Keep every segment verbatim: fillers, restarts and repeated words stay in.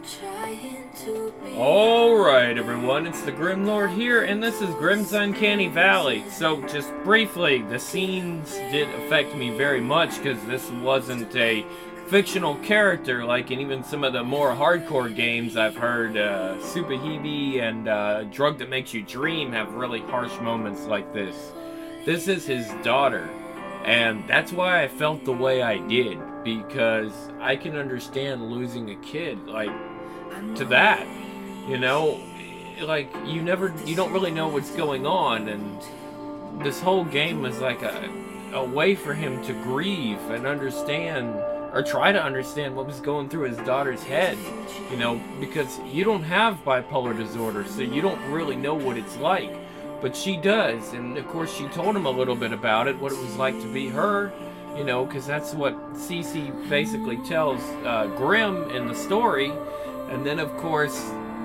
Alright everyone, it's the Grim Lord here, and this is Grim's Uncanny Valley. So, just briefly, the scenes did affect me very much, because this wasn't a fictional character like in even some of the more hardcore games I've heard. uh, Supahibi and uh, Drug That Makes You Dream have really harsh moments like this. This is his daughter, and that's why I felt the way I did, because I can understand losing a kid, like, to that. You know, like, you never, you don't really know what's going on, and this whole game was like a, a way for him to grieve and understand, or try to understand what was going through his daughter's head, you know, because you don't have bipolar disorder, so you don't really know what it's like, but she does, and of course she told him a little bit about it, what it was like to be her, you know, because that's what Cece basically tells uh, Grim in the story, and then of course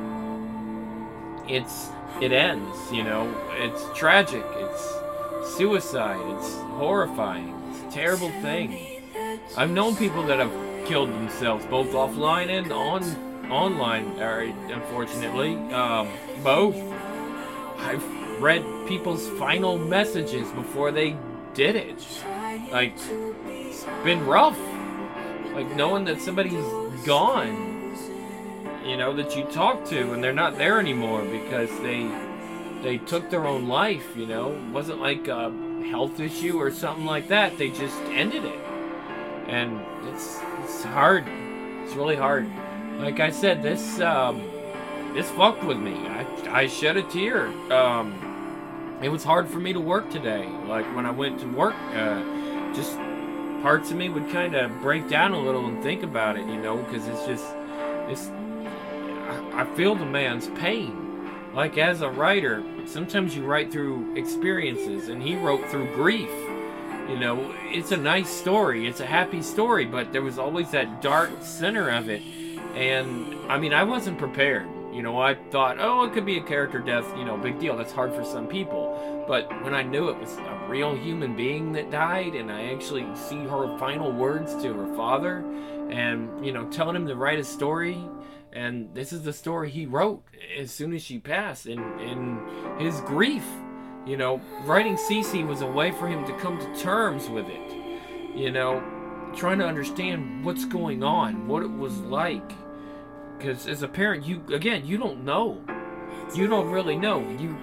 it's it ends, you know, it's tragic, it's suicide, it's horrifying, it's a terrible thing. I've known people that have killed themselves, both offline and on online, unfortunately, um, both. I've read people's final messages before they did it. Like, it's been rough. Like, knowing that somebody's gone, you know, that you talk to, and they're not there anymore because they they took their own life, you know. It wasn't like a health issue or something like that. They just ended it. And it's it's hard. It's really hard. Like I said, this um, this fucked with me. I I shed a tear. Um, it was hard for me to work today. Like when I went to work, uh, just parts of me would kind of break down a little and think about it, you know, because it's just it's. I, I feel the man's pain. Like as a writer, sometimes you write through experiences, and he wrote through grief. You know, it's a nice story, it's a happy story, but there was always that dark center of it, and, I mean, I wasn't prepared. You know, I thought, oh, it could be a character death, you know, big deal, that's hard for some people. But when I knew it was a real human being that died, and I actually see her final words to her father, and, you know, telling him to write a story, and this is the story he wrote as soon as she passed, in, in his grief. You know, writing Cece was a way for him to come to terms with it. You know, trying to understand what's going on, what it was like. Because as a parent, you, again, you don't know. You don't really know. You,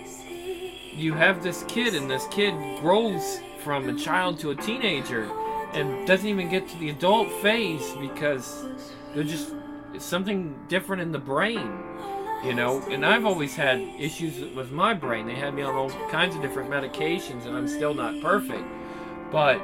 you have this kid, and this kid grows from a child to a teenager and doesn't even get to the adult phase because there's just something different in the brain. You know, and I've always had issues with my brain. They had me on all kinds of different medications, and I'm still not perfect. But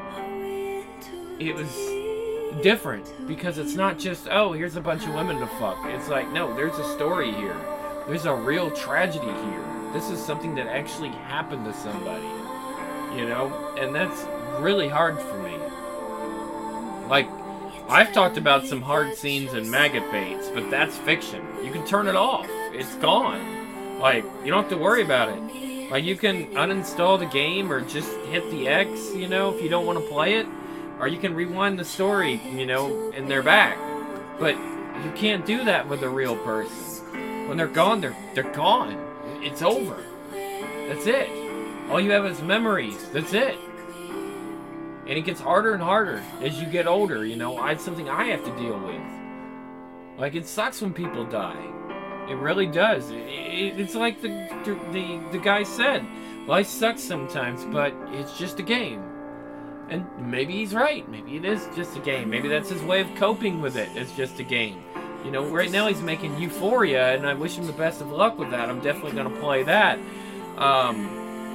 it was different because it's not just, oh, here's a bunch of women to fuck. It's like, no, there's a story here. There's a real tragedy here. This is something that actually happened to somebody. You know, and that's really hard for me. Like, I've talked about some hard scenes in Maggot Baits, but that's fiction. You can turn it off. It's gone. Like, you don't have to worry about it. Like, you can uninstall the game or just hit the X, you know, if you don't want to play it. Or you can rewind the story, you know, and they're back. But you can't do that with a real person. When they're gone, they're, they're gone. It's over. That's it. All you have is memories. That's it. And it gets harder and harder as you get older, you know. It's something I have to deal with. Like, it sucks when people die. It really does. It, it, it's like the, the the guy said, life sucks sometimes, but it's just a game. And maybe he's right. Maybe it is just a game. Maybe that's his way of coping with it. It's just a game. You know, right now he's making Euphoria, and I wish him the best of luck with that. I'm definitely going to play that. Um,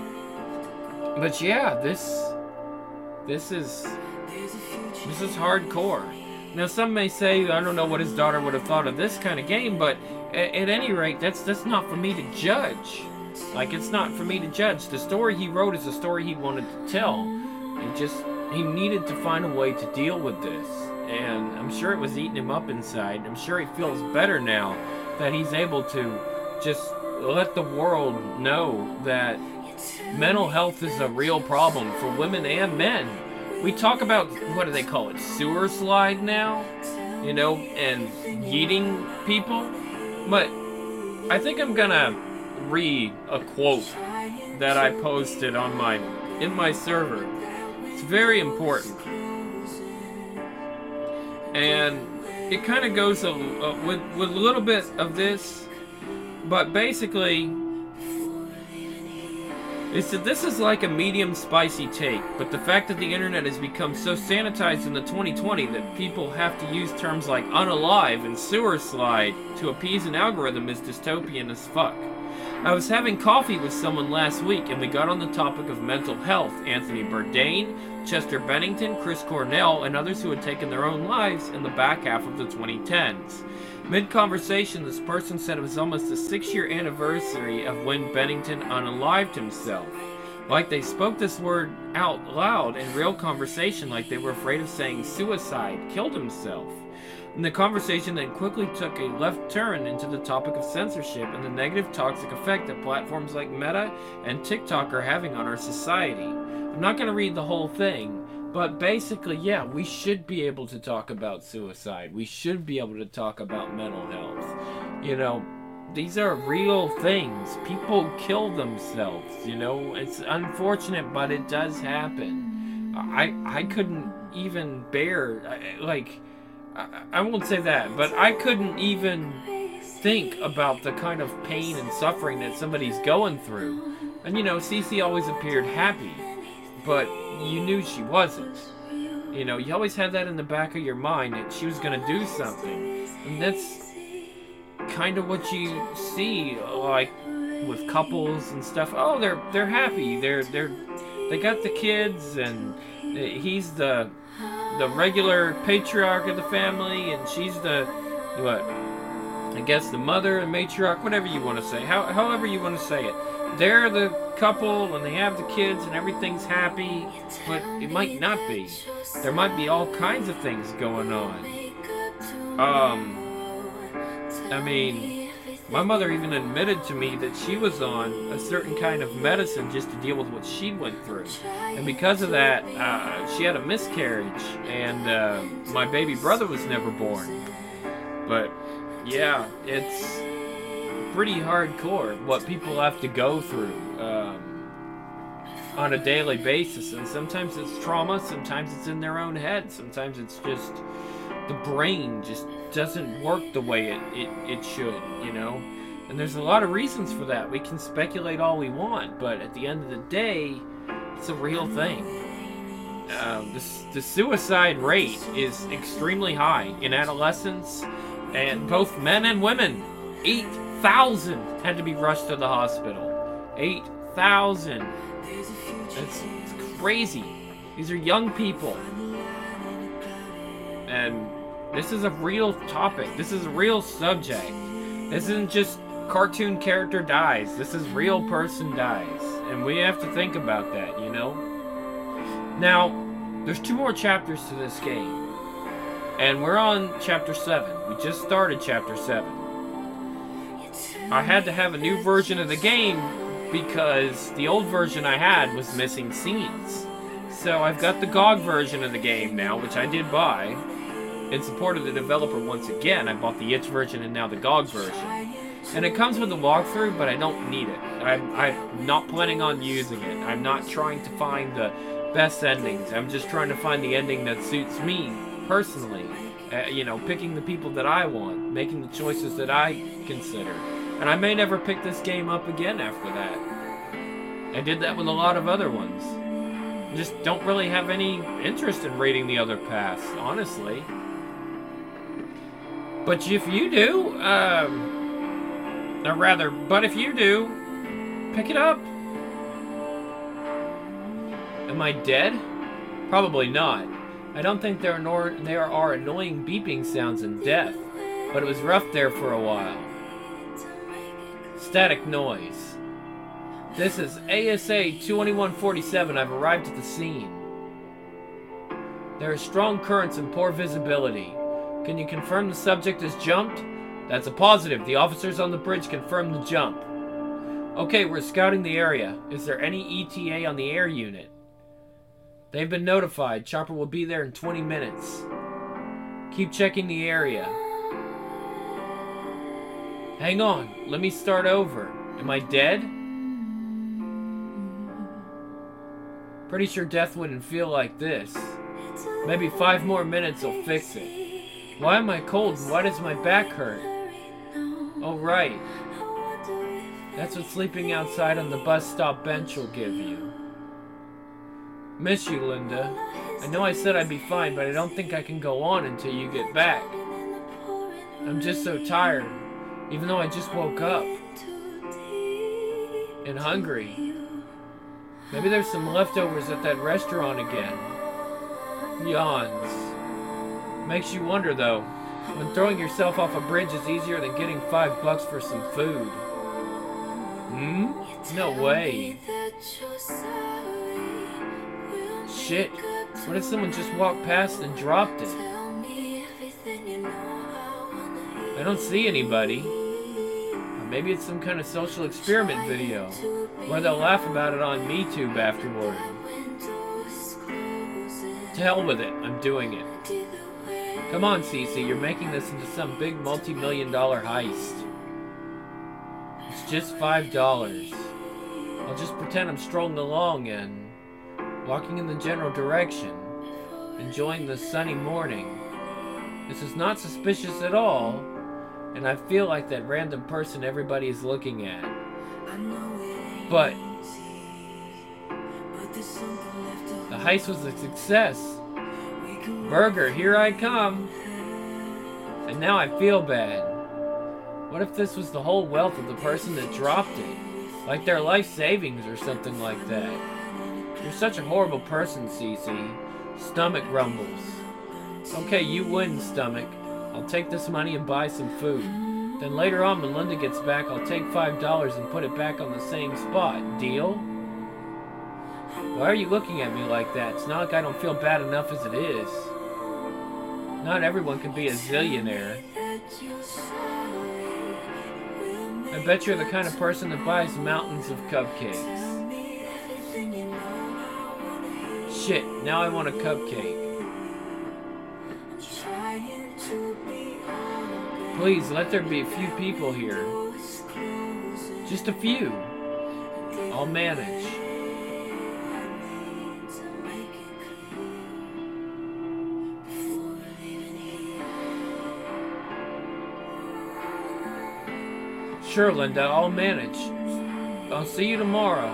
but yeah, this... This is, this is hardcore. Now, some may say, I don't know what his daughter would have thought of this kind of game, but at, at any rate, that's that's not for me to judge. Like, it's not for me to judge. The story he wrote is the story he wanted to tell. It just, he needed to find a way to deal with this. And I'm sure it was eating him up inside. I'm sure he feels better now that he's able to just let the world know that mental health is a real problem for women and men. We talk about, what do they call it, sewer slide now? you know, and yeeting people. But I think I'm gonna read a quote that I posted on my in my server. It's very important, and it kind of goes a, a, with with a little bit of this, but basically, it said this is like a medium spicy take, but the fact that the internet has become so sanitized in the twenty twenty that people have to use terms like unalive and sewer slide to appease an algorithm is dystopian as fuck. I was having coffee with someone last week and we got on the topic of mental health. Anthony Bourdain, Chester Bennington, Chris Cornell, and others who had taken their own lives in the back half of the twenty tens. Mid-conversation, this person said it was almost the six-year anniversary of when Bennington unalived himself. Like they spoke this word out loud in real conversation, like they were afraid of saying suicide, killed himself. And the conversation then quickly took a left turn into the topic of censorship and the negative toxic effect that platforms like Meta and TikTok are having on our society. I'm not going to read the whole thing, but basically, yeah, we should be able to talk about suicide. We should be able to talk about mental health. You know, these are real things. People kill themselves, you know. It's unfortunate, but it does happen. I I couldn't even bear, like... I won't say that, but I couldn't even think about the kind of pain and suffering that somebody's going through. And you know, Cece always appeared happy, but you knew she wasn't. You know, you always had that in the back of your mind that she was going to do something. And that's kind of what you see, like with couples and stuff. Oh, they're they're happy. They're they're they got the kids, and he's the the regular patriarch of the family, and she's the, what, I guess the mother and matriarch, whatever you want to say, how, however you want to say it. They're the couple, and they have the kids, and everything's happy, but it might not be. There might be all kinds of things going on. Um, I mean, my mother even admitted to me that she was on a certain kind of medicine just to deal with what she went through. And because of that, uh, she had a miscarriage, and uh, my baby brother was never born. But, yeah, it's pretty hardcore what people have to go through um, on a daily basis. And sometimes it's trauma, sometimes it's in their own head, sometimes it's just the brain just doesn't work the way it, it, it should, you know? And there's a lot of reasons for that. We can speculate all we want, but at the end of the day, it's a real thing. Um, the, the suicide rate is extremely high in adolescents, and both men and women. eight thousand had to be rushed to the hospital. eight thousand. It's, it's crazy. These are young people. And this is a real topic. This is a real subject. This isn't just cartoon character dies. This is real person dies. And we have to think about that, you know? Now, there's two more chapters to this game. And we're on chapter seven. We just started chapter seven. I had to have a new version of the game because the old version I had was missing scenes. So I've got the G O G version of the game now, which I did buy. In support of the developer once again, I bought the itch version and now the G O G version. And it comes with a walkthrough, but I don't need it. I'm, I'm not planning on using it. I'm not trying to find the best endings. I'm just trying to find the ending that suits me personally. Uh, you know, picking the people that I want, making the choices that I consider. And I may never pick this game up again after that. I did that with a lot of other ones. Just don't really have any interest in raiding the other paths, honestly. But if you do, um, or rather, but if you do, pick it up. Am I dead? Probably not. I don't think there are, nor there are annoying beeping sounds in death, but it was rough there for a while. Static noise. This is A S A two one four seven. I've arrived at the scene. There are strong currents and poor visibility. Can you confirm the subject has jumped? That's a positive. The officers on the bridge confirmed the jump. Okay, we're scouting the area. Is there any E T A on the air unit? They've been notified. Chopper will be there in twenty minutes. Keep checking the area. Hang on, let me start over. Am I dead? Pretty sure death wouldn't feel like this. Maybe five more minutes will fix it. Why am I cold and why does my back hurt? Oh right. That's what sleeping outside on the bus stop bench will give you. Miss you, Linda. I know I said I'd be fine, but I don't think I can go on until you get back. I'm just so tired, even though I just woke up. And hungry. Maybe there's some leftovers at that restaurant again. Yawns. Makes you wonder, though, when throwing yourself off a bridge is easier than getting five bucks for some food. Hmm? No way. Shit. What if someone just walked past and dropped it? I don't see anybody. Or maybe it's some kind of social experiment video where they'll laugh about it on MeTube afterward. To hell with it, I'm doing it. Come on, Cece, you're making this into some big multi-million dollar heist. It's just five dollars. I'll just pretend I'm strolling along and walking in the general direction, enjoying the sunny morning. This is not suspicious at all, and I feel like that random person everybody is looking at. But the heist was a success. Burger, here I come. And now I feel bad. What if this was the whole wealth of the person that dropped it? Like their life savings or something like that. You're such a horrible person, Cece. Stomach rumbles. Okay, you win, Stomach. I'll take this money and buy some food. Then later on, when Linda gets back, I'll take five dollars and put it back on the same spot. Deal? Why are you looking at me like that? It's not like I don't feel bad enough as it is. Not everyone can be a zillionaire. I bet you're the kind of person that buys mountains of cupcakes. Shit, now I want a cupcake. Please, let there be a few people here. Just a few. I'll manage. Sure, Linda, I'll manage. I'll see you tomorrow.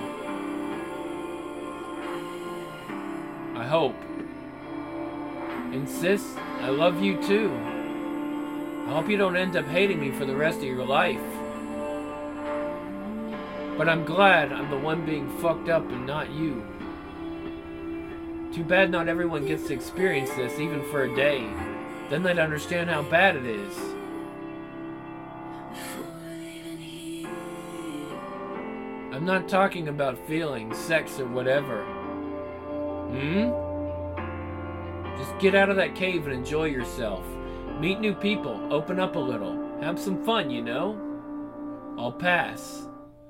I hope. And sis, I love you too. I hope you don't end up hating me for the rest of your life. But I'm glad I'm the one being fucked up and not you. Too bad not everyone gets to experience this even for a day. Then they'd understand how bad it is. I'm not talking about feelings, sex, or whatever. Hmm? Just get out of that cave and enjoy yourself. Meet new people, open up a little. Have some fun, you know? I'll pass.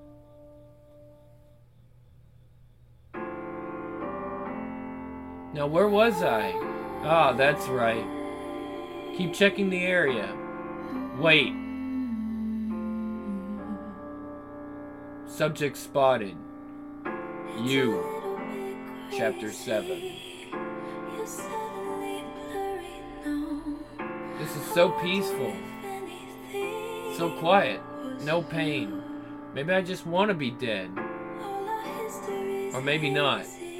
Now where was I? Ah, that's right. Keep checking the area. Wait. Subject spotted. You. Chapter seven. This is so peaceful. So quiet. No pain. Maybe I just want to be dead. Or maybe not.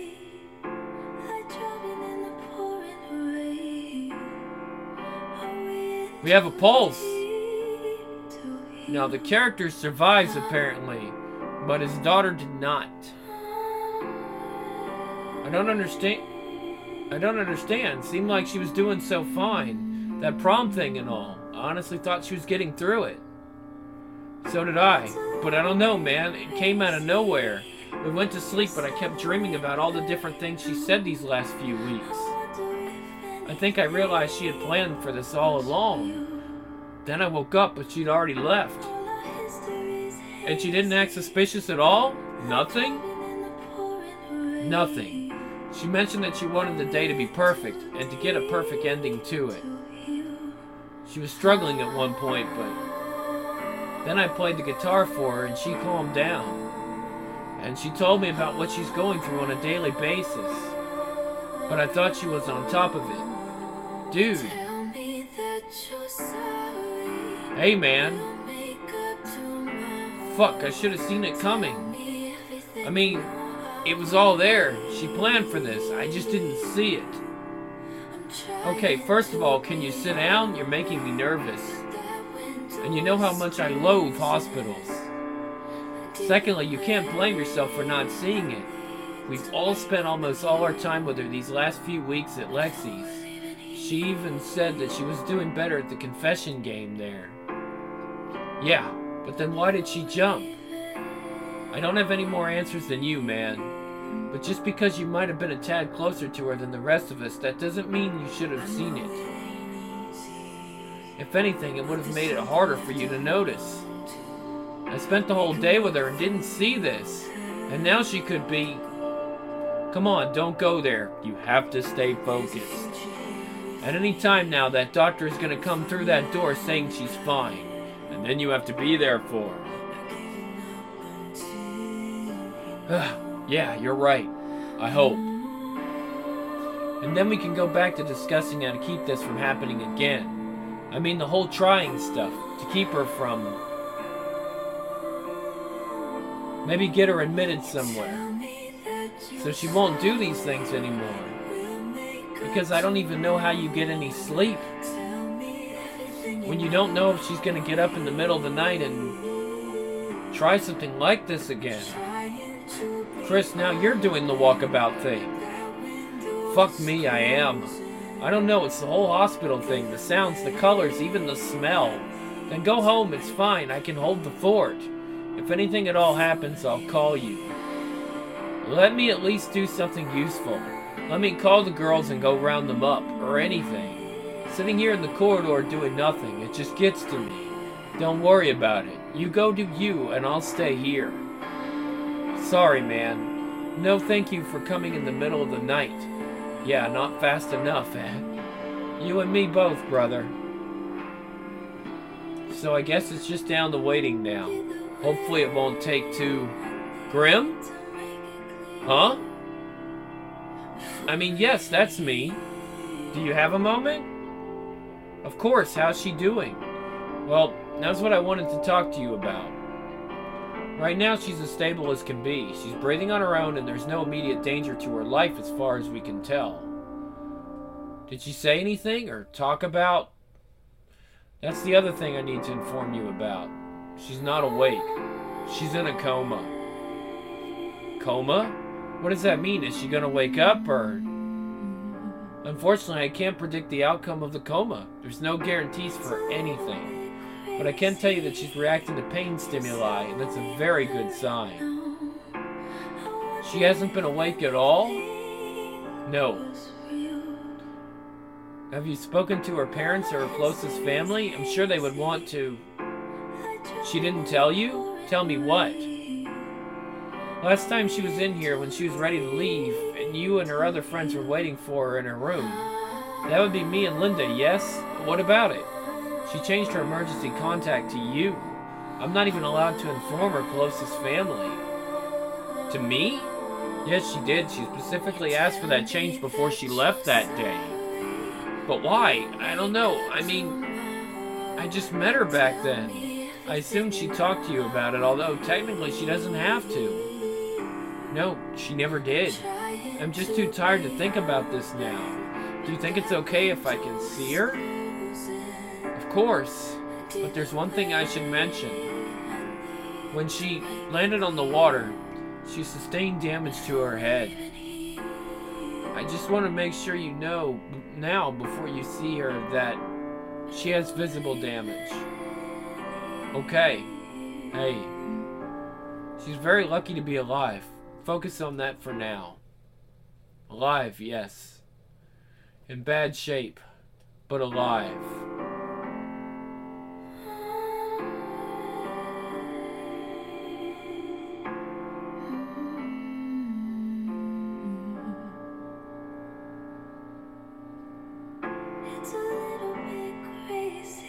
We have a pulse. Now the character survives apparently, but his daughter did not. I don't understand. I don't understand. Seemed like she was doing so fine. That prom thing and all. I honestly thought she was getting through it. So did I. But I don't know, man. It came out of nowhere. We went to sleep, but I kept dreaming about all the different things she said these last few weeks. I think I realized she had planned for this all along. Then I woke up, but she'd already left. And she didn't act suspicious at all? Nothing? Nothing. She mentioned that she wanted the day to be perfect, and to get a perfect ending to it. She was struggling at one point, but then I played the guitar for her and she calmed down. And she told me about what she's going through on a daily basis. But I thought she was on top of it. Dude. Hey, man. Fuck, I should have seen it coming. I mean, it was all there. She planned for this. I just didn't see it. Okay, first of all, can you sit down? You're making me nervous. And you know how much I loathe hospitals. Secondly, you can't blame yourself for not seeing it. We've all spent almost all our time with her these last few weeks at Lexi's. She even said that she was doing better at the confession game there. Yeah, but then why did she jump? I don't have any more answers than you, man. But just because you might have been a tad closer to her than the rest of us, that doesn't mean you should have seen it. If anything, it would have made it harder for you to notice. I spent the whole day with her and didn't see this. And now she could be... Come on, don't go there. You have to stay focused. At any time now, that doctor is going to come through that door saying she's fine. And then you have to be there for her. Yeah, you're right. I hope. And then we can go back to discussing how to keep this from happening again. I mean the whole trying stuff, to keep her from... Maybe get her admitted somewhere. So she won't do these things anymore. Because I don't even know how you get any sleep. When you don't know if she's going to get up in the middle of the night and try something like this again. Chris, now you're doing the walkabout thing. Fuck me, I am. I don't know, it's the whole hospital thing. The sounds, the colors, even the smell. Then go home, it's fine. I can hold the fort. If anything at all happens, I'll call you. Let me at least do something useful. Let me call the girls and go round them up, or anything. Sitting here in the corridor doing nothing, it just gets to me. Don't worry about it. You go do you, and I'll stay here. Sorry, man. No thank you for coming in the middle of the night. Yeah, not fast enough, eh? You and me both, brother. So I guess it's just down to waiting now. Hopefully it won't take too... Grim? Huh? I mean, yes, that's me. Do you have a moment? Of course, how's she doing? Well, that's what I wanted to talk to you about. Right now, she's as stable as can be. She's breathing on her own, and there's no immediate danger to her life as far as we can tell. Did she say anything, or talk about... That's the other thing I need to inform you about. She's not awake. She's in a coma. Coma? What does that mean? Is she gonna wake up, or... Unfortunately, I can't predict the outcome of the coma. There's no guarantees for anything. But I can tell you that she's reacting to pain stimuli, and that's a very good sign. She hasn't been awake at all? No. Have you spoken to her parents or her closest family? I'm sure they would want to... She didn't tell you? Tell me what? Last time she was in here when she was ready to leave, and you and her other friends were waiting for her in her room. That would be me and Linda, yes? But what about it? She changed her emergency contact to you. I'm not even allowed to inform her closest family. To me? Yes, she did. She specifically asked for that change before she left that day. But why? I don't know. I mean, I just met her back then. I assumed she talked to you about it, although technically she doesn't have to. No, she never did. I'm just too tired to think about this now. Do you think it's okay if I can see her? Of course. But there's one thing I should mention. When she landed on the water, she sustained damage to her head. I just want to make sure you know now before you see her that she has visible damage. Okay. Hey. She's very lucky to be alive. Focus on that for now. Alive, yes. In bad shape, but alive. It's a little bit crazy.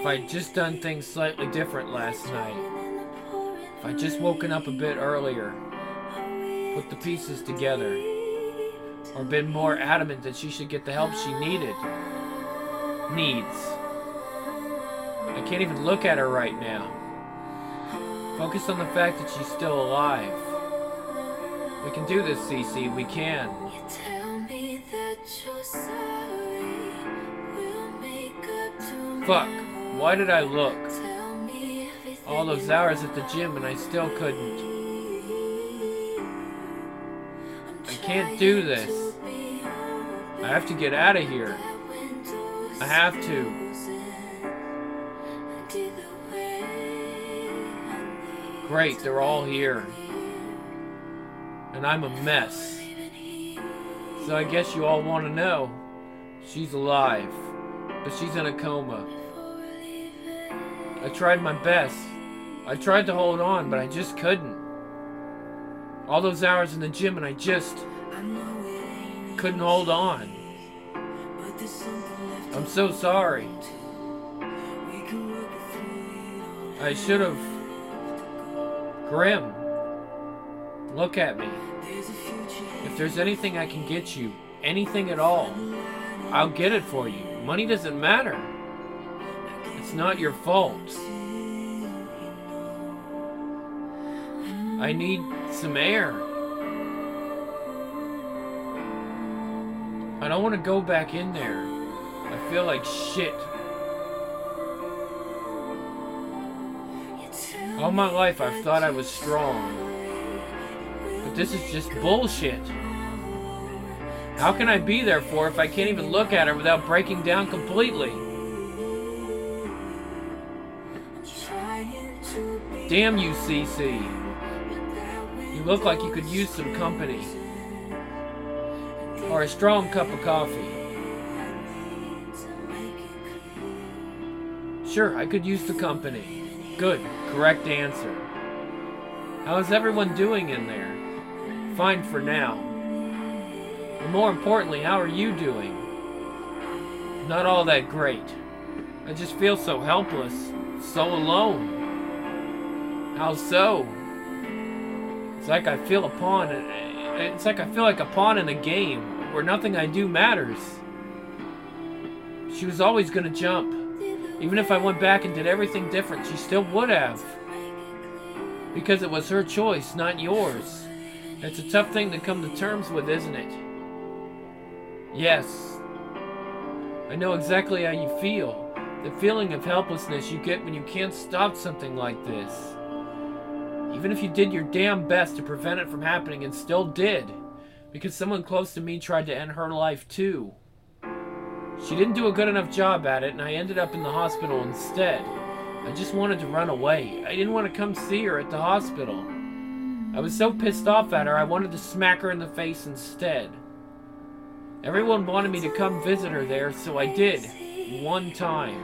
If I'd just done things slightly different last night. If I'd just woken up a bit earlier. Put the pieces together. Or been more adamant that she should get the help she needed. Needs. I can't even look at her right now. Focus on the fact that she's still alive. We can do this, Cece. We can. Fuck. Why did I look? All those hours at the gym and I still couldn't. I can't do this. I have to get out of here. I have to. Great, they're all here. And I'm a mess. So I guess you all want to know. She's alive. But she's in a coma. I tried my best. I tried to hold on, but I just couldn't. All those hours in the gym and I just couldn't hold on. I'm so sorry. I should have. Grim, look at me. If there's anything I can get you, anything at all, I'll get it for you. Money doesn't matter. It's not your fault. I need some air. I don't want to go back in there. I feel like shit. All my life I've thought I was strong. But this is just bullshit. How can I be there for her if I can't even look at her without breaking down completely? Damn you, Cece. You look like you could use some company. Or a strong cup of coffee. Sure, I could use the company. Good, correct answer. How is everyone doing in there? Fine for now. But more importantly, how are you doing? Not all that great. I just feel so helpless, so alone. How so? It's like I feel a pawn. It's like I feel like a pawn in a game where nothing I do matters. She was always gonna jump. Even if I went back and did everything different, she still would have. Because it was her choice, not yours. It's a tough thing to come to terms with, isn't it? Yes. I know exactly how you feel. The feeling of helplessness you get when you can't stop something like this. Even if you did your damn best to prevent it from happening and still did. Because someone close to me tried to end her life too. She didn't do a good enough job at it, and I ended up in the hospital instead. I just wanted to run away. I didn't want to come see her at the hospital. I was so pissed off at her, I wanted to smack her in the face instead. Everyone wanted me to come visit her there, so I did. One time.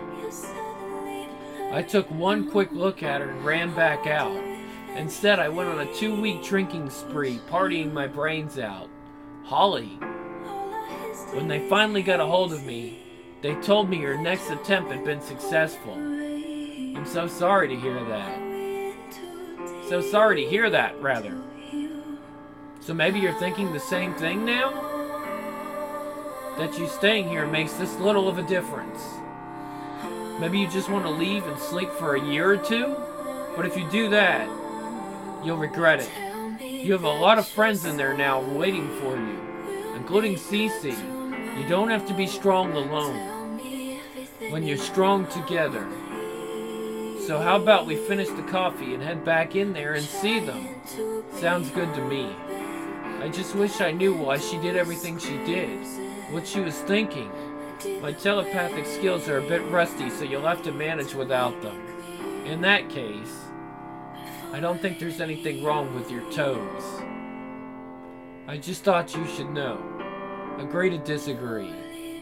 I took one quick look at her and ran back out. Instead, I went on a two-week drinking spree, partying my brains out. Holly. When they finally got a hold of me, they told me your next attempt had been successful. I'm so sorry to hear that. So sorry to hear that, rather. So maybe you're thinking the same thing now? That you staying here makes this little of a difference. Maybe you just want to leave and sleep for a year or two? But if you do that, you'll regret it. You have a lot of friends in there now waiting for you, including Cece. You don't have to be strong alone when you're strong together. So how about we finish the coffee and head back in there and see them? Sounds good to me. I just wish I knew why she did everything she did, what she was thinking. My telepathic skills are a bit rusty, so you'll have to manage without them. In that case, I don't think there's anything wrong with your toes. I just thought you should know. Agree to disagree.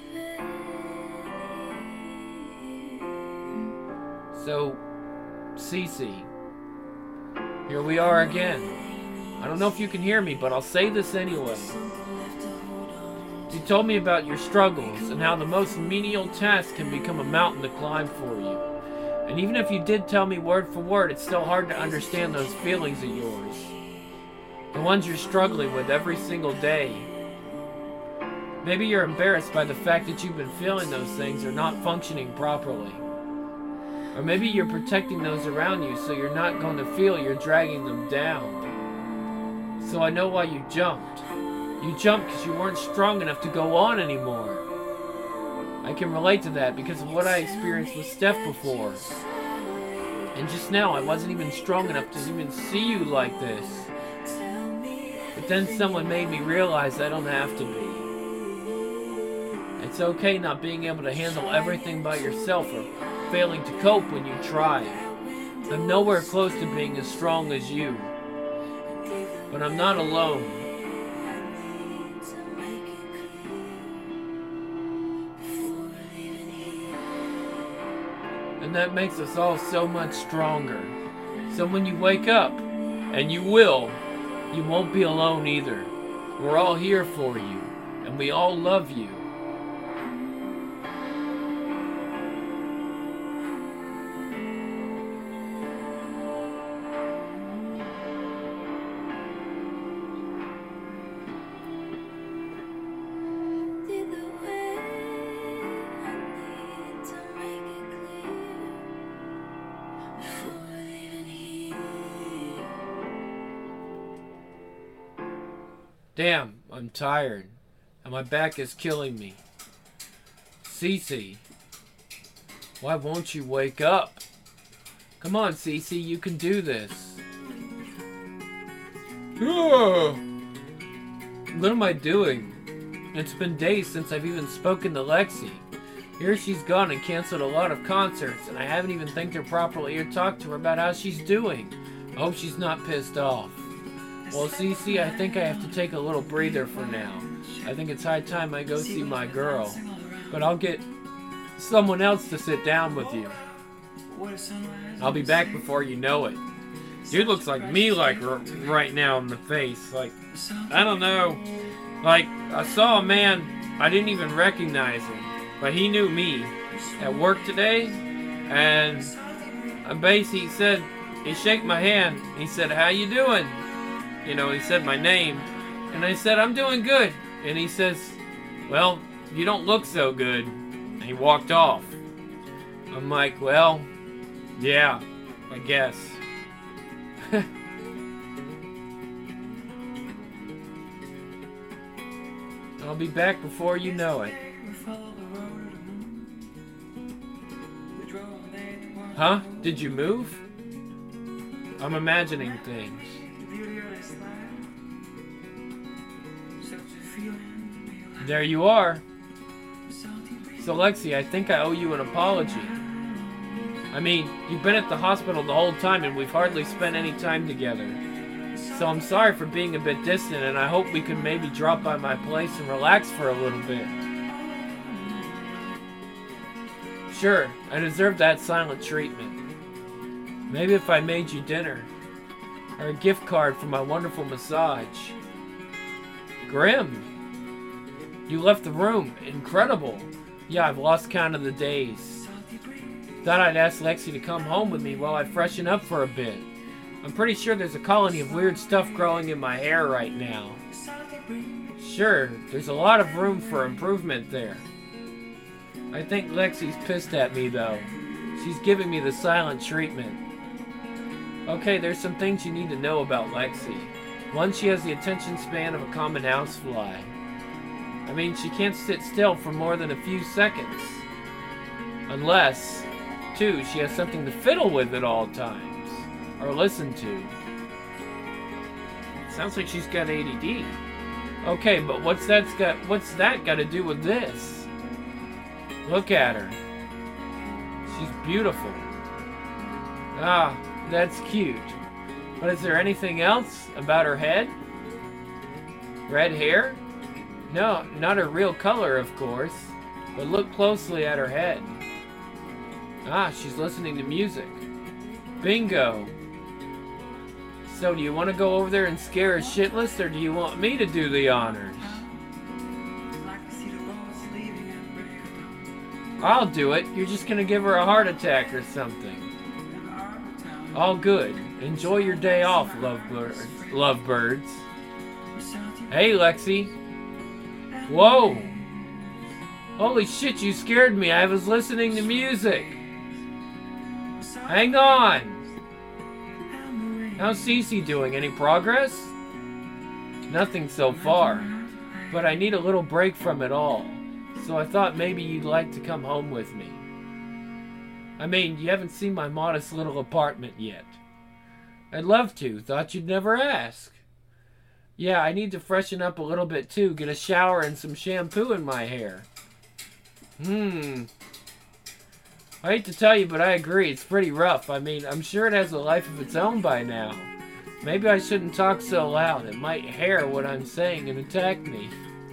So, Cece, here we are again. I don't know if you can hear me, but I'll say this anyway. You told me about your struggles and how the most menial task can become a mountain to climb for you. And even if you did tell me word for word, it's still hard to understand those feelings of yours. The ones you're struggling with every single day. Maybe you're embarrassed by the fact that you've been feeling those things or not functioning properly. Or maybe you're protecting those around you so you're not going to feel you're dragging them down. So I know why you jumped. You jumped because you weren't strong enough to go on anymore. I can relate to that because of what I experienced with Steph before. And just now, I wasn't even strong enough to even see you like this. But then someone made me realize I don't have to be. It's okay not being able to handle everything by yourself or failing to cope when you try. I'm nowhere close to being as strong as you. But I'm not alone. And that makes us all so much stronger. So when you wake up, and you will, you won't be alone either. We're all here for you, and we all love you. Damn, I'm tired, and my back is killing me. Cece, why won't you wake up? Come on, Cece, you can do this. What am I doing? It's been days since I've even spoken to Lexi. Here she's gone and canceled a lot of concerts, and I haven't even thanked her properly or talked to her about how she's doing. I hope she's not pissed off. Well, Cece, I think I have to take a little breather for now. I think it's high time I go see my girl. But I'll get someone else to sit down with you. I'll be back before you know it. Dude looks like me, like, r right now in the face. Like, I don't know. Like, I saw a man, I didn't even recognize him. But he knew me at work today. And, basically, he said, he shook my hand. He said, how you doing? You know, he said my name, and I said, I'm doing good. And he says, well, you don't look so good. And he walked off. I'm like, well, yeah, I guess. I'll be back before you know it. Huh? Did you move? I'm imagining things. There you are. So Lexi, I think I owe you an apology. I mean, you've been at the hospital the whole time and we've hardly spent any time together. So I'm sorry for being a bit distant, and I hope we can maybe drop by my place and relax for a little bit. Sure, I deserve that silent treatment. Maybe if I made you dinner, or a gift card for my wonderful massage. Grim. You left the room. Incredible. Yeah, I've lost count of the days. Thought I'd ask Lexi to come home with me while I freshen up for a bit. I'm pretty sure there's a colony of weird stuff growing in my hair right now. Sure, there's a lot of room for improvement there. I think Lexi's pissed at me though. She's giving me the silent treatment. Okay, there's some things you need to know about Lexi. One, she has the attention span of a common housefly. I mean, she can't sit still for more than a few seconds. Unless, two, she has something to fiddle with at all times. Or listen to. Sounds like she's got A D D. Okay, but what's that's got what's that got to do with this? Look at her. She's beautiful. Ah, that's cute. But is there anything else about her head? Red hair? No, not her real color, of course. But look closely at her head. Ah, she's listening to music. Bingo. So, do you want to go over there and scare her shitless, or do you want me to do the honors? I'll do it. You're just gonna give her a heart attack or something. All good. Enjoy your day off, lovebirds. Lovebirds. Hey, Lexi. Whoa. Holy shit, you scared me. I was listening to music. Hang on. How's Cece doing? Any progress? Nothing so far. But I need a little break from it all. So I thought maybe you'd like to come home with me. I mean, you haven't seen my modest little apartment yet. I'd love to. Thought you'd never ask. Yeah, I need to freshen up a little bit too. Get a shower and some shampoo in my hair. Hmm. I hate to tell you, but I agree. It's pretty rough. I mean, I'm sure it has a life of its own by now. Maybe I shouldn't talk so loud. It might hear what I'm saying and attack me.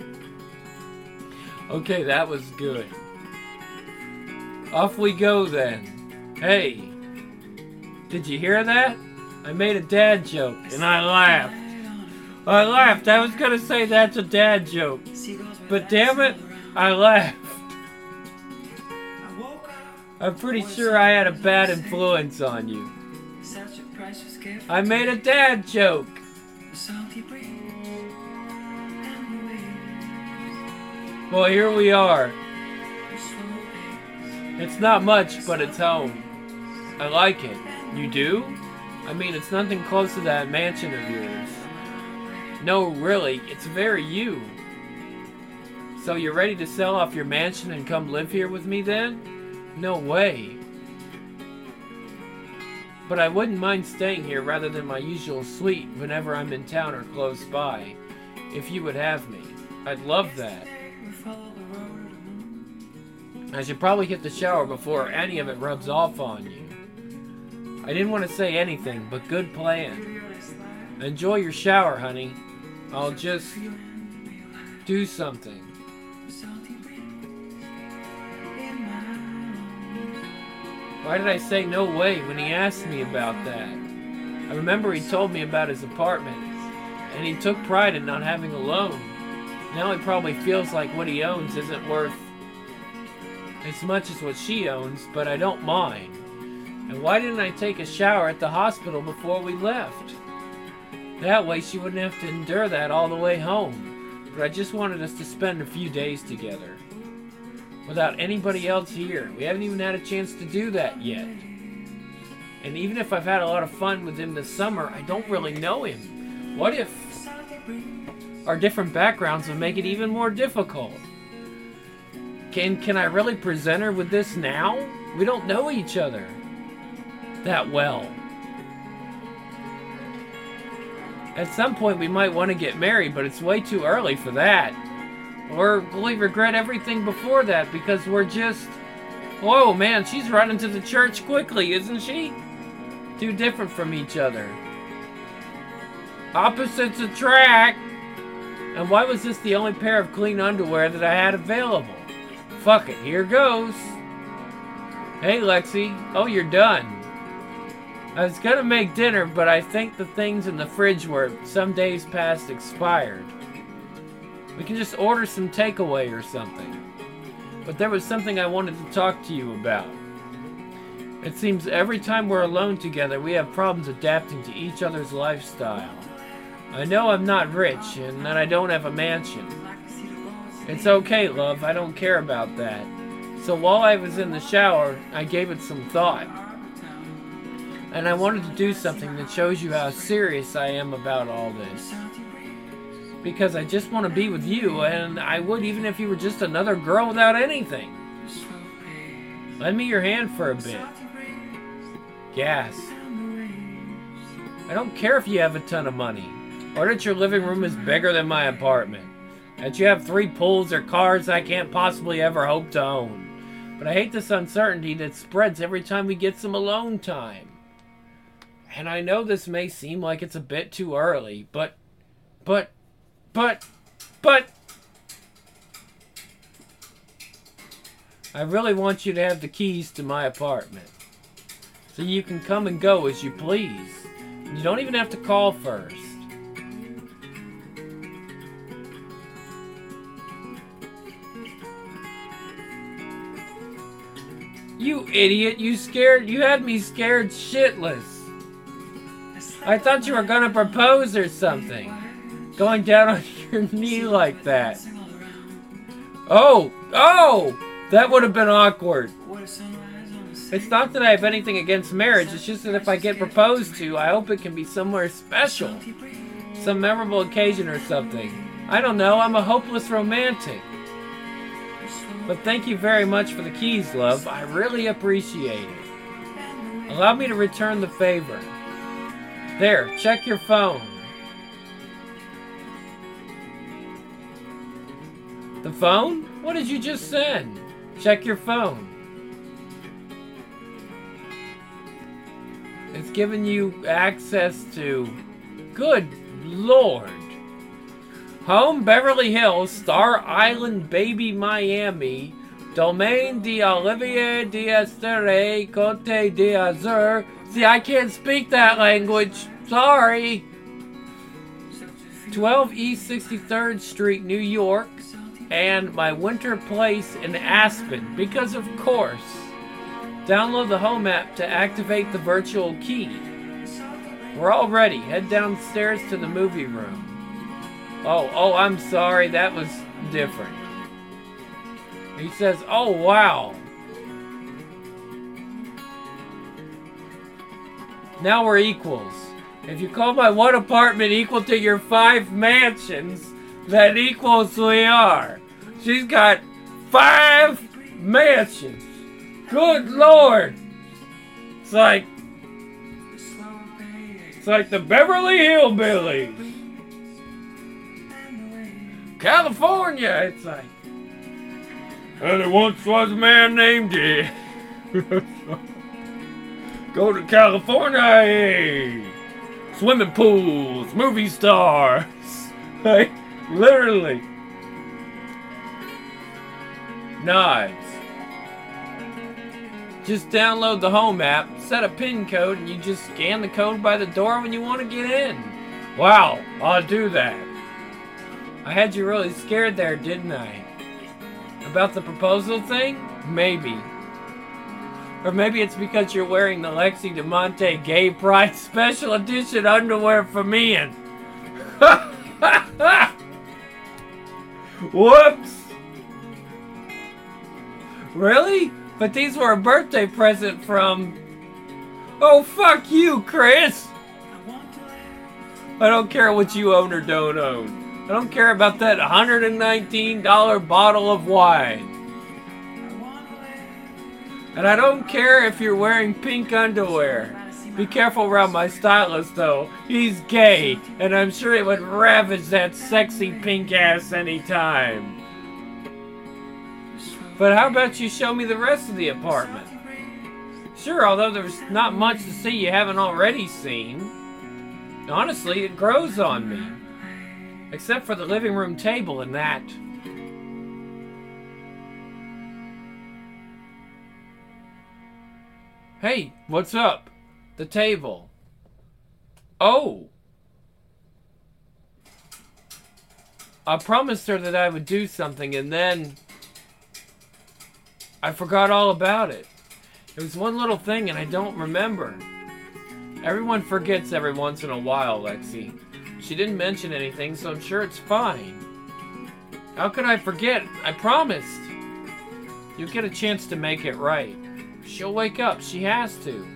Okay, that was good. Off we go then. Hey, did you hear that? I made a dad joke and I laughed. I laughed. I was gonna say that's a dad joke. But damn it, I laughed. I'm pretty sure I had a bad influence on you. I made a dad joke. Well, here we are. It's not much, but it's home. I like it. You do? I mean, it's nothing close to that mansion of yours. No, really, it's very you. So you're ready to sell off your mansion and come live here with me then? No way. But I wouldn't mind staying here rather than my usual suite whenever I'm in town or close by. If you would have me. I'd love that. I should probably hit the shower before any of it rubs off on you. I didn't want to say anything, but good plan. Enjoy your shower, honey. I'll just do something. Why did I say no way when he asked me about that? I remember he told me about his apartment, and he took pride in not having a loan. Now he probably feels like what he owns isn't worth as much as what she owns, but I don't mind. And why didn't I take a shower at the hospital before we left? That way she wouldn't have to endure that all the way home. But I just wanted us to spend a few days together. Without anybody else here. We haven't even had a chance to do that yet. And even if I've had a lot of fun with him this summer, I don't really know him. What if our different backgrounds would make it even more difficult? Can, can I really present her with this now? We don't know each other that well. At some point we might want to get married, but it's way too early for that. Or we'll regret everything before that because we're just... Whoa, man, she's running to the church quickly, isn't she? Too different from each other. Opposites attract! And why was this the only pair of clean underwear that I had available? Fuck it, here goes. Hey, Lexi. Oh, you're done. I was gonna make dinner, but I think the things in the fridge were some days past expired. We can just order some takeaway or something. But there was something I wanted to talk to you about. It seems every time we're alone together, we have problems adapting to each other's lifestyle. I know I'm not rich, and that I don't have a mansion. It's okay, love. I don't care about that. So while I was in the shower, I gave it some thought. And I wanted to do something that shows you how serious I am about all this. Because I just want to be with you, and I would even if you were just another girl without anything. Lend me your hand for a bit. Gas. I don't care if you have a ton of money, or that your living room is bigger than my apartment, that you have three pools or cars I can't possibly ever hope to own. But I hate this uncertainty that spreads every time we get some alone time. And I know this may seem like it's a bit too early, but, but, but, but, I really want you to have the keys to my apartment. So you can come and go as you please. You don't even have to call first. You idiot, you scared, you had me scared shitless. I thought you were gonna propose or something. Going down on your knee like that. Oh, oh, that would have been awkward. It's not that I have anything against marriage, it's just that if I get proposed to, I hope it can be somewhere special. Some memorable occasion or something. I don't know, I'm a hopeless romantic. But thank you very much for the keys, love. I really appreciate it. Allow me to return the favor. There, check your phone. The phone? What did you just send? Check your phone. It's giving you access to... Good Lord. Home, Beverly Hills, Star Island, Baby, Miami, Domaine d'Olivier d'Estere, Côte d'Azur. See, I can't speak that language. Sorry. twelve East sixty-third Street, New York, and my winter place in Aspen, because of course. Download the Home app to activate the virtual key. We're all ready. Head downstairs to the movie room. Oh, oh, I'm sorry. That was different. He says, oh, wow. Now we're equals. If you call my one apartment equal to your five mansions, then equals we are. She's got five mansions. Good Lord. It's like, it's like the Beverly Hillbillies. California, it's like. And there once was a man named Dick. Go to California, hey. Swimming pools, movie stars. Like, literally. Nods. Just download the Home app, set a PIN code, and you just scan the code by the door when you want to get in. Wow, I'll do that. I had you really scared there, didn't I? About the proposal thing? Maybe. Or maybe it's because you're wearing the Lexi DeMonte Gay Pride Special Edition underwear from Ian. Whoops! Really? But these were a birthday present from... Oh, fuck you, Chris! I don't care what you own or don't own. I don't care about that one hundred nineteen dollar bottle of wine. And I don't care if you're wearing pink underwear. Be careful around my stylist, though. He's gay, and I'm sure it would ravage that sexy pink ass anytime. But how about you show me the rest of the apartment? Sure, although there's not much to see you haven't already seen. Honestly, it grows on me. Except for the living room table and that. Hey, what's up? The table. Oh! I promised her that I would do something and then... I forgot all about it. It was one little thing and I don't remember. Everyone forgets every once in a while, Lexi. She didn't mention anything, so I'm sure it's fine. How could I forget? I promised. You'll get a chance to make it right. She'll wake up. She has to.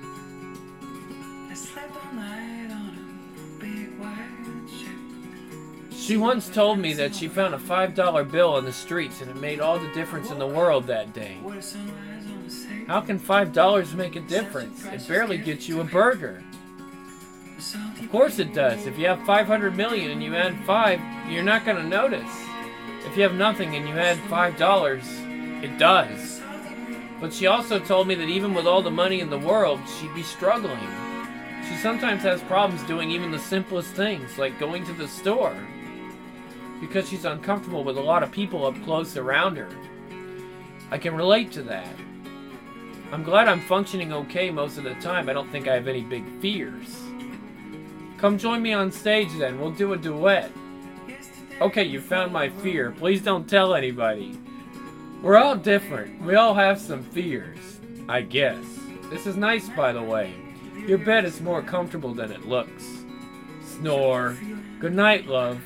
She once told me that she found a five dollar bill on the streets and it made all the difference in the world that day. How can five dollars make a difference? It barely gets you a burger. Of course it does. If you have five hundred million and you add five, you're not going to notice. If you have nothing and you add five dollars, it does. But she also told me that even with all the money in the world, she'd be struggling. She sometimes has problems doing even the simplest things, like going to the store, because she's uncomfortable with a lot of people up close around her. I can relate to that. I'm glad I'm functioning okay most of the time. I don't think I have any big fears. Come join me on stage then. We'll do a duet. Okay, you found my fear. Please don't tell anybody. We're all different. We all have some fears. I guess. This is nice, by the way. Your bed is more comfortable than it looks. Snore. Good night, love.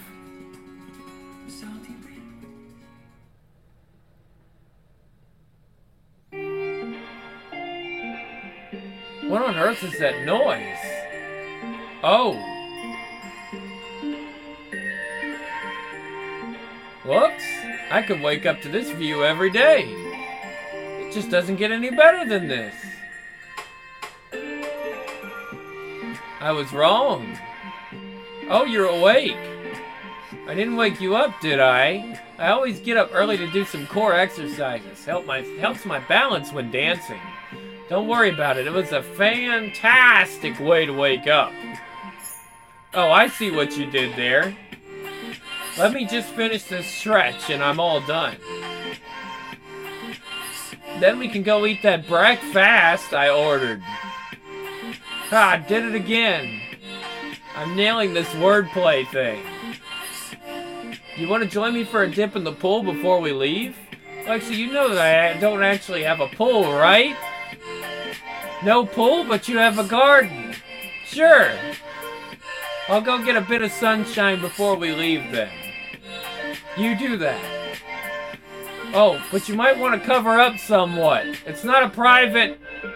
What on earth is that noise? Oh. Whoops. I could wake up to this view every day. It just doesn't get any better than this. I was wrong. Oh, you're awake. I didn't wake you up, did I? I always get up early to do some core exercises. Help my, helps my balance when dancing. Don't worry about it. It was a fantastic way to wake up. Oh, I see what you did there. Let me just finish this stretch and I'm all done. Then we can go eat that breakfast I ordered. Ah, I did it again. I'm nailing this wordplay thing. You want to join me for a dip in the pool before we leave? Lexi, you know that I don't actually have a pool, right? No pool, but you have a garden. Sure. I'll go get a bit of sunshine before we leave then. You do that. Oh, but you might want to cover up somewhat. It's not a private...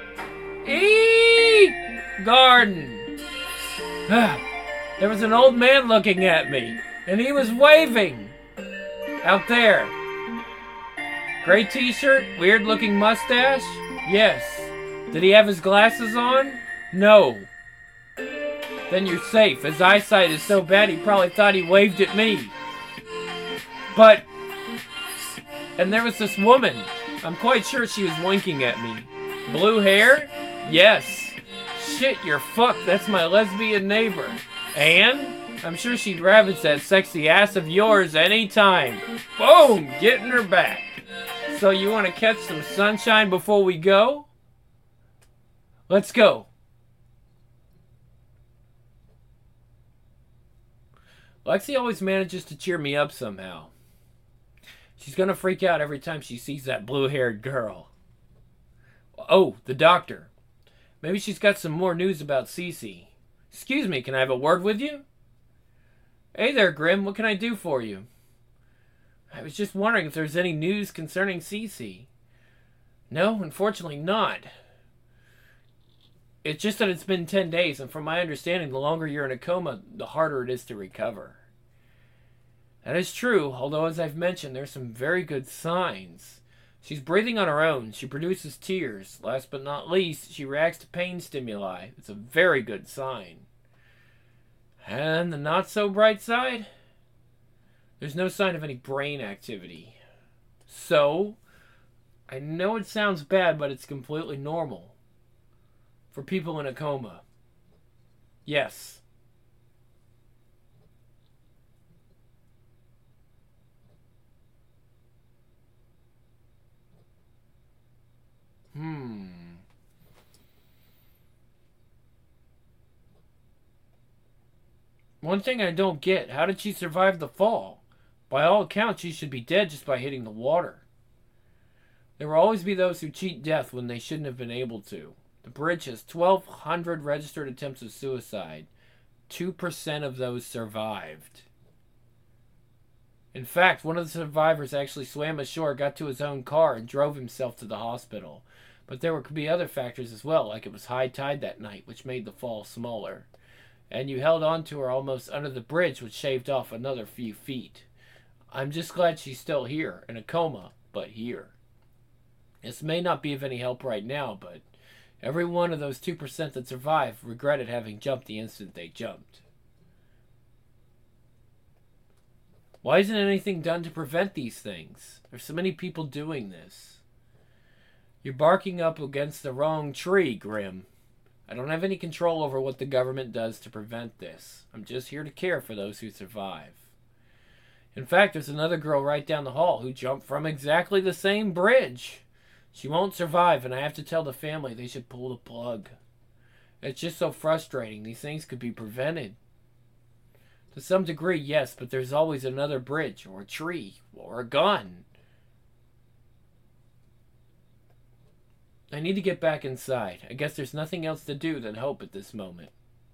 Eee! Garden. There was an old man looking at me, and he was waving. Out there. Gray t-shirt, weird-looking mustache? Yes. Did he have his glasses on? No. Then you're safe. His eyesight is so bad he probably thought he waved at me. But... And there was this woman. I'm quite sure she was winking at me. Blue hair? Yes. Shit, you're fucked. That's my lesbian neighbor. And? I'm sure she'd ravage that sexy ass of yours anytime. Boom! Getting her back. So you want to catch some sunshine before we go? Let's go. Lexi always manages to cheer me up somehow. She's gonna freak out every time she sees that blue-haired girl. Oh, the doctor. Maybe she's got some more news about Cece. Excuse me, can I have a word with you? Hey there, Grim. What can I do for you? I was just wondering if there's any news concerning Cece. No, unfortunately not. It's just that it's been ten days, and from my understanding, the longer you're in a coma, the harder it is to recover. That is true, although as I've mentioned, there's some very good signs. She's breathing on her own. She produces tears. Last but not least, she reacts to pain stimuli. It's a very good sign. And the not-so-bright side? There's no sign of any brain activity. So, I know it sounds bad, but it's completely normal. For people in a coma. Yes. Hmm. One thing I don't get, how did she survive the fall? By all accounts, she should be dead just by hitting the water. There will always be those who cheat death when they shouldn't have been able to. The bridge has twelve hundred registered attempts of suicide. two percent of those survived. In fact, one of the survivors actually swam ashore, got to his own car, and drove himself to the hospital. But there could be other factors as well, like it was high tide that night, which made the fall smaller. And you held on to her almost under the bridge, which shaved off another few feet. I'm just glad she's still here, in a coma, but here. This may not be of any help right now, but every one of those two percent that survived regretted having jumped the instant they jumped. Why isn't anything done to prevent these things? There's so many people doing this. You're barking up against the wrong tree, Grim. I don't have any control over what the government does to prevent this. I'm just here to care for those who survive. In fact, there's another girl right down the hall who jumped from exactly the same bridge. She won't survive, and I have to tell the family they should pull the plug. It's just so frustrating. These things could be prevented. To some degree, yes, but there's always another bridge, or a tree, or a gun. I need to get back inside. I guess there's nothing else to do than hope at this moment.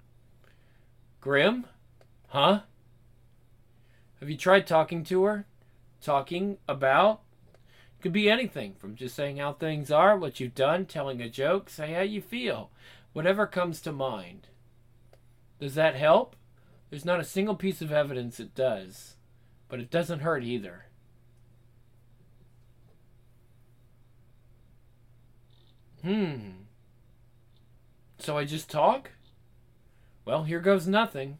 Grim? Huh? Have you tried talking to her? Talking about? It could be anything, from just saying how things are, what you've done, telling a joke, say how you feel. Whatever comes to mind. Does that help? There's not a single piece of evidence it does. But it doesn't hurt either. Hmm. So I just talk? Well, here goes nothing.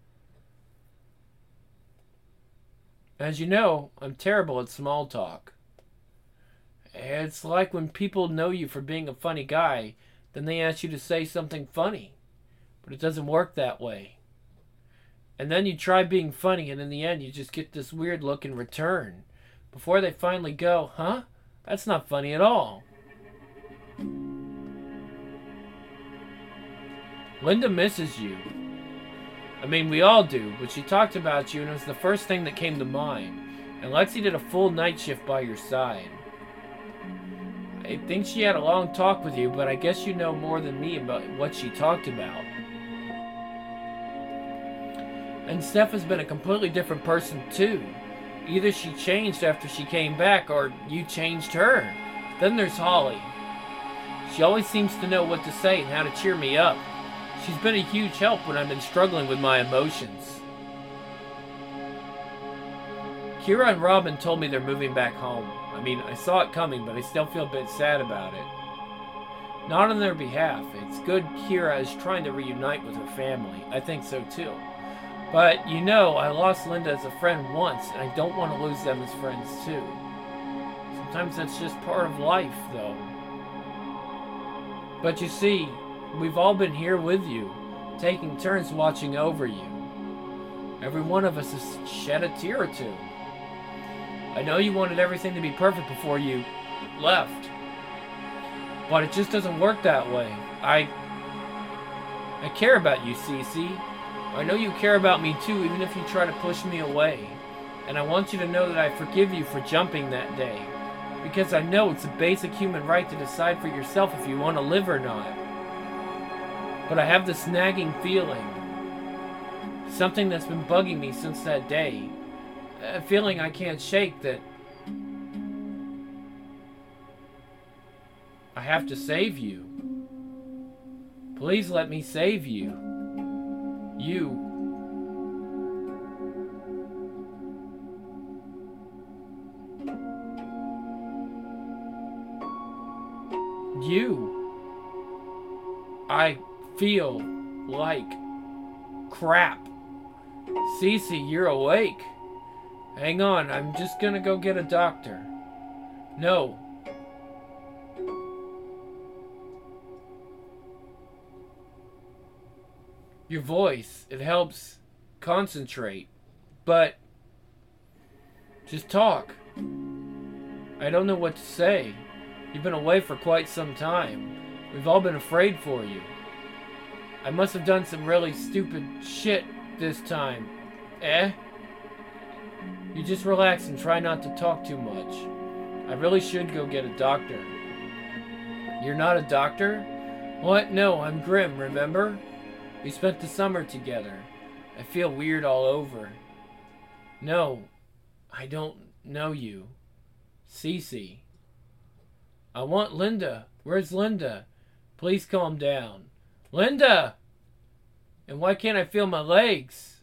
As you know, I'm terrible at small talk. It's like when people know you for being a funny guy, then they ask you to say something funny. But it doesn't work that way. And then you try being funny, and in the end you just get this weird look in return. Before they finally go, huh? That's not funny at all. Linda misses you. I mean, we all do, but she talked about you and it was the first thing that came to mind. And Lexi did a full night shift by your side. I think she had a long talk with you, but I guess you know more than me about what she talked about. And Steph has been a completely different person too. Either she changed after she came back, or you changed her. Then there's Holly. She always seems to know what to say and how to cheer me up. She's been a huge help when I've been struggling with my emotions. Kira and Robin told me they're moving back home. I mean, I saw it coming, but I still feel a bit sad about it. Not on their behalf. It's good Kira is trying to reunite with her family. I think so too. But, you know, I lost Linda as a friend once, and I don't want to lose them as friends too. Sometimes that's just part of life, though. But you see, we've all been here with you, taking turns watching over you. Every one of us has shed a tear or two. I know you wanted everything to be perfect before you left. But it just doesn't work that way. I... I care about you, Cece. I know you care about me too, even if you try to push me away. And I want you to know that I forgive you for jumping that day. Because I know it's a basic human right to decide for yourself if you want to live or not. But I have this nagging feeling. Something that's been bugging me since that day. A feeling I can't shake that I have to save you. Please let me save you. You. You. I feel like crap. Cece, you're awake. Hang on, I'm just gonna go get a doctor. No. Your voice, it helps concentrate. But just talk. I don't know what to say. You've been away for quite some time. We've all been afraid for you. I must have done some really stupid shit this time. Eh? You just relax and try not to talk too much. I really should go get a doctor. You're not a doctor? What? No, I'm Grim, remember? We spent the summer together. I feel weird all over. No, I don't know you. Cece. I want Linda. Where's Linda? Please calm down. Linda! And why can't I feel my legs?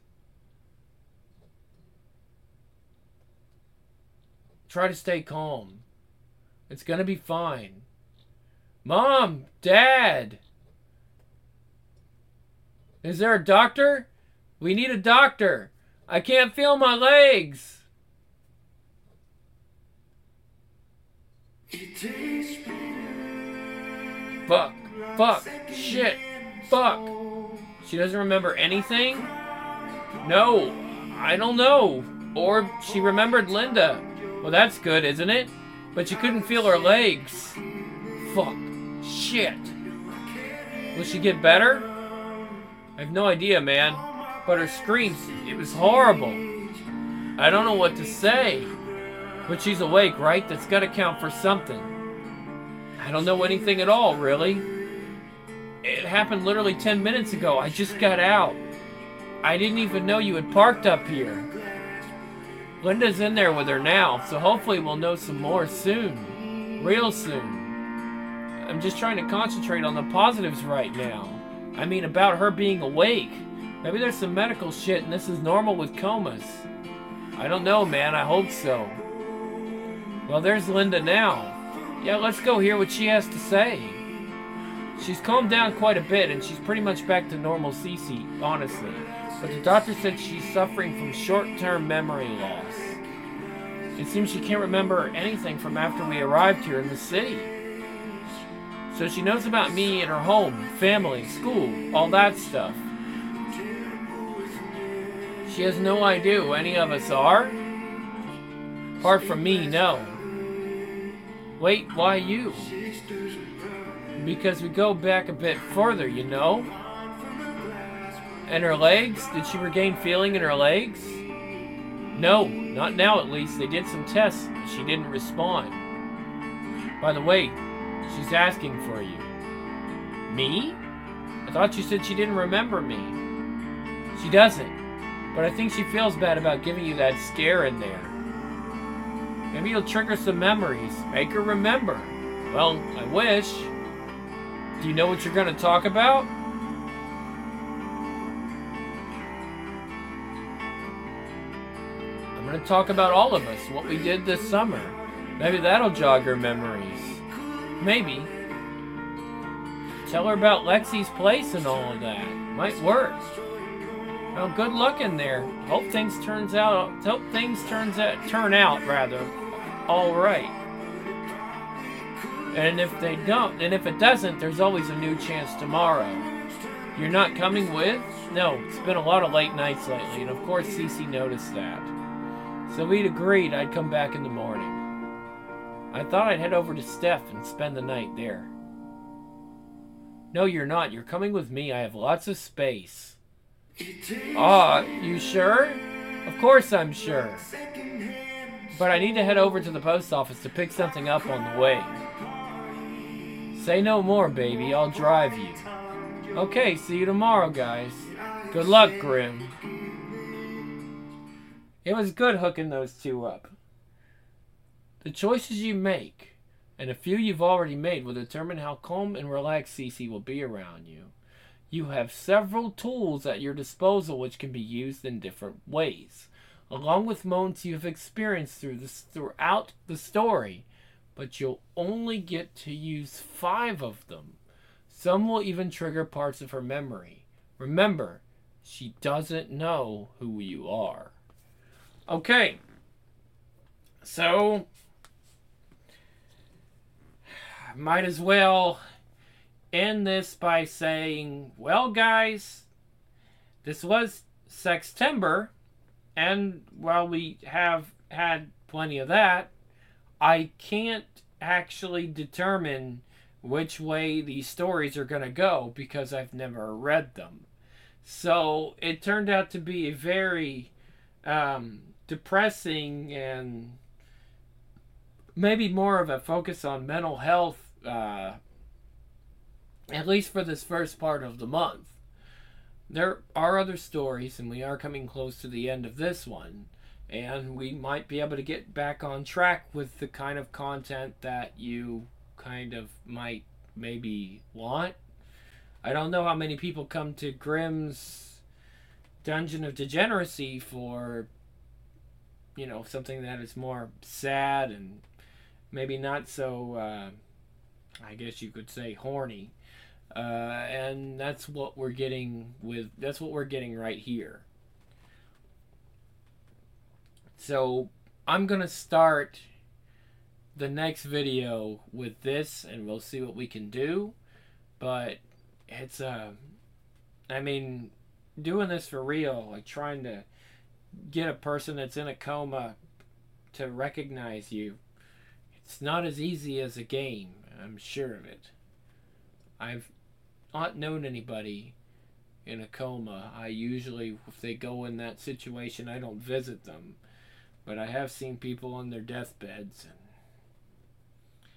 Try to stay calm. It's gonna be fine. Mom! Dad! Is there a doctor? We need a doctor. I can't feel my legs. Fuck. Fuck. Shit. Fuck. She doesn't remember anything? No. I don't know. Or she remembered Linda. Well, that's good, isn't it? But she couldn't feel her legs. Fuck. Shit. Will she get better? I have no idea, man. But her screams, it was horrible. I don't know what to say. But she's awake, right? That's gotta count for something. I don't know anything at all, really. It happened literally ten minutes ago. I just got out. I didn't even know you had parked up here. Linda's in there with her now, so hopefully we'll know some more soon. Real soon. I'm just trying to concentrate on the positives right now. I mean, about her being awake. Maybe there's some medical shit and this is normal with comas. I don't know, man. I hope so. Well, there's Linda now. Yeah, let's go hear what she has to say. She's calmed down quite a bit and she's pretty much back to normal Cece, honestly. But the doctor said she's suffering from short-term memory loss. It seems she can't remember anything from after we arrived here in the city. So she knows about me and her home, family, school, all that stuff. She has no idea who any of us are. Apart from me, no. Wait, why you? Because we go back a bit further, you know? And her legs? Did she regain feeling in her legs? No, not now at least. They did some tests, but she didn't respond. By the way, she's asking for you. Me? I thought you said she didn't remember me. She doesn't, but I think she feels bad about giving you that scare in there. Maybe you'll trigger some memories, make her remember. Well, I wish. Do you know what you're going to talk about? I'm going to talk about all of us, what we did this summer. Maybe that'll jog her memories. Maybe. Tell her about Lexi's place and all of that. Might work. Well, good luck in there. Hope things turns out. Hope things turns out turn out rather, all right. And if they don't, and if it doesn't, there's always a new chance tomorrow. You're not coming with? No, it's been a lot of late nights lately, and of course Cece noticed that. So we'd agreed I'd come back in the morning. I thought I'd head over to Steph and spend the night there. No, you're not. You're coming with me. I have lots of space. Ah, you sure? Of course I'm sure. But I need to head over to the post office to pick something up on the way. Say no more, baby. I'll drive you. Okay, see you tomorrow, guys. Good luck, Grim. It was good hooking those two up. The choices you make, and a few you've already made, will determine how calm and relaxed Cece will be around you. You have several tools at your disposal which can be used in different ways, along with moments you have experienced through this, throughout the story, but you'll only get to use five of them. Some will even trigger parts of her memory. Remember, she doesn't know who you are. Okay, so might as well end this by saying, well, guys, this was Sextember, and while we have had plenty of that, I can't actually determine which way these stories are going to go because I've never read them. So it turned out to be a very um, depressing and maybe more of a focus on mental health, uh, at least for this first part of the month. There are other stories, and we are coming close to the end of this one, and we might be able to get back on track with the kind of content that you kind of might maybe want. I don't know how many people come to Grimm's Dungeon of Degeneracy for, you know, something that is more sad and maybe not so, uh, I guess you could say, horny. Uh, and that's what we're getting with, that's what we're getting right here. So I'm going to start the next video with this and we'll see what we can do. But it's, uh, I mean, doing this for real, like trying to get a person that's in a coma to recognize you, it's not as easy as a game. I'm sure of it. I've not known anybody in a coma. I usually, if they go in that situation, I don't visit them. But I have seen people on their deathbeds. And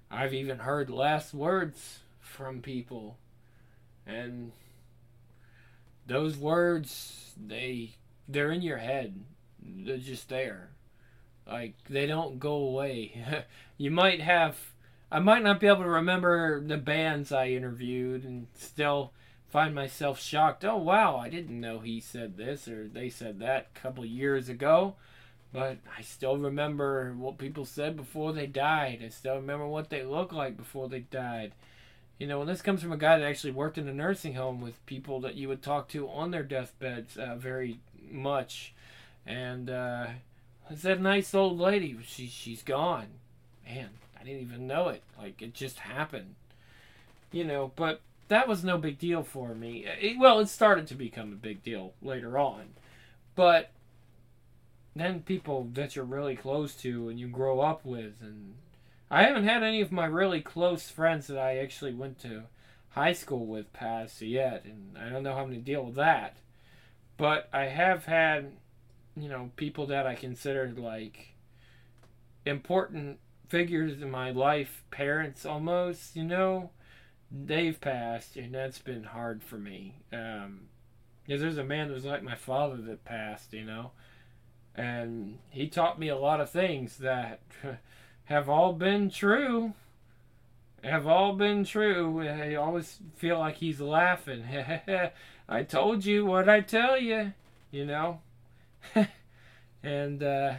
I've even heard last words from people, and those words, they they're in your head. They're just there. Like, they don't go away. You might have I might not be able to remember the bands I interviewed and still find myself shocked. Oh wow, I didn't know he said this or they said that a couple years ago. But I still remember what people said before they died. I still remember what they looked like before they died. You know, and this comes from a guy that actually worked in a nursing home with people that you would talk to on their deathbeds uh, very much. And uh, it's that nice old lady. She, she's gone. Man, I didn't even know it. Like, it just happened. You know, but that was no big deal for me. It, well, it started to become a big deal later on. But then people that you're really close to and you grow up with, and I haven't had any of my really close friends that I actually went to high school with pass yet, and I don't know how I'm going to deal with that. But I have had, you know, people that I considered like important figures in my life, parents almost, you know, they've passed, and that's been hard for me. Um, because there's a man that was like my father that passed, you know, and he taught me a lot of things that have all been true. Have all been true. I always feel like he's laughing. I told you what I tell you, you know. And uh,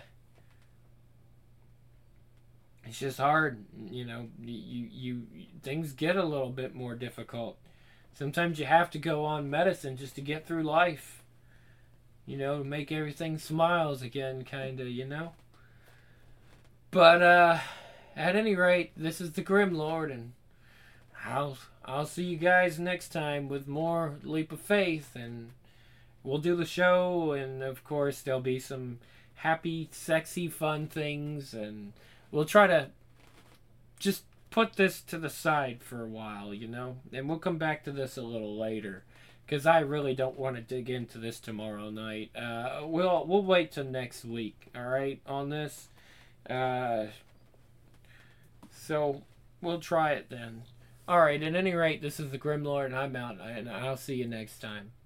it's just hard, you know. You, you you things get a little bit more difficult. Sometimes you have to go on medicine just to get through life. You know, to make everything smiles again, kind of, you know. But uh, at any rate, this is the Grim Lord, and I'll I'll see you guys next time with more Leap of Faith, and we'll do the show, and of course there'll be some happy, sexy, fun things, and we'll try to just put this to the side for a while, you know, and we'll come back to this a little later, because I really don't want to dig into this tomorrow night. Uh, we'll we'll wait till next week, all right, on this. Uh, so we'll try it then. All right. At any rate, this is the Grim Lord, and I'm out, and I'll see you next time.